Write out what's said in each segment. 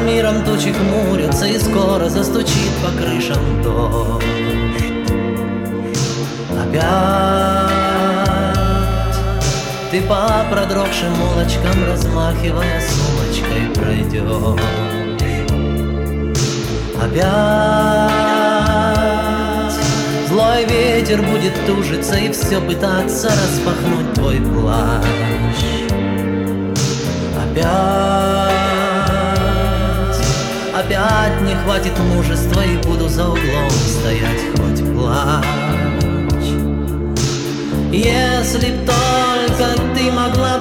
миром тучи хмурятся, и скоро застучит по крышам дождь. Опять ты по продрогшим улочкам, размахивая сумочкой, пройдешь. Опять злой ветер будет тужиться и все пытаться распахнуть твой плащ. Опять не хватит мужества, и буду за углом стоять, хоть плачь. Если б только ты могла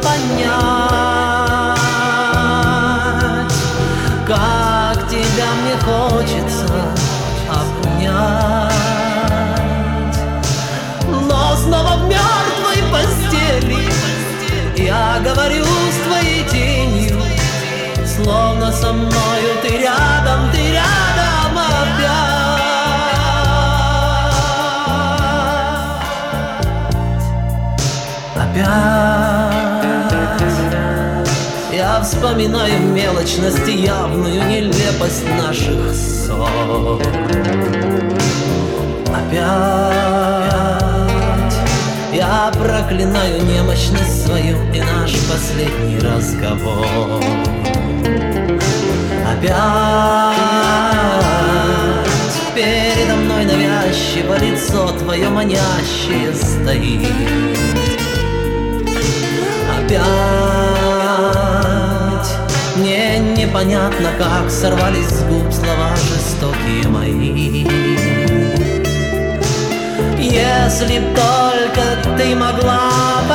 понять, как тебя мне хочется обнять. Но снова в мертвой постели я говорю с твоей тенью, словно со мною ты рядом опять. Я вспоминаю мелочность и явную нелепость наших ссор. Опять я проклинаю немощность свою и наш последний разговор. Опять передо мной навязчиво лицо твое манящее стоит. Опять мне непонятно, как сорвались с губ слова жестокие мои. Если б только ты могла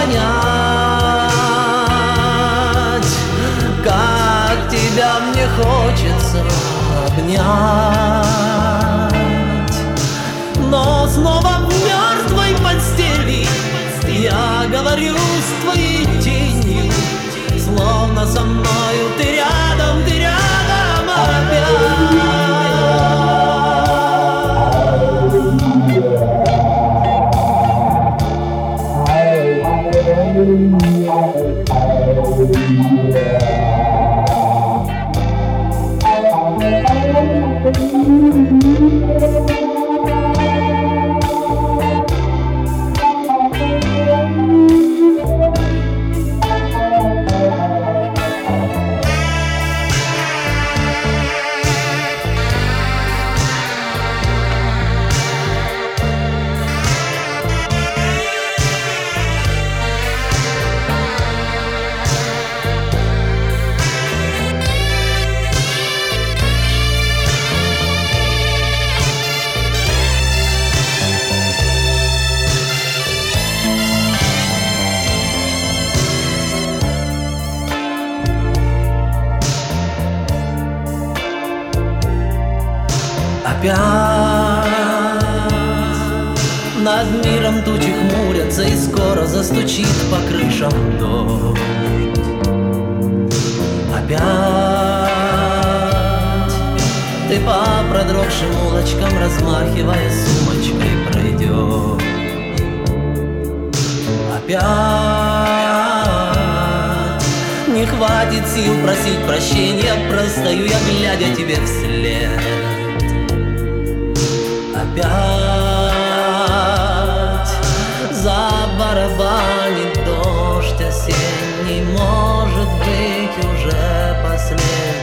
понять, как тебя мне хочется обнять. Но снова в мертвой постели я говорю с твоей тенью, словно со мною ты рядом опять. Опять над миром тучи хмурятся, и скоро застучит по крышам дождь. Опять ты по продрогшим улочкам, размахивая сумочкой, пройдешь. Опять не хватит сил просить прощения, простою я, глядя тебе вслед. Опять забарабанит дождь осенний, может быть, уже последний.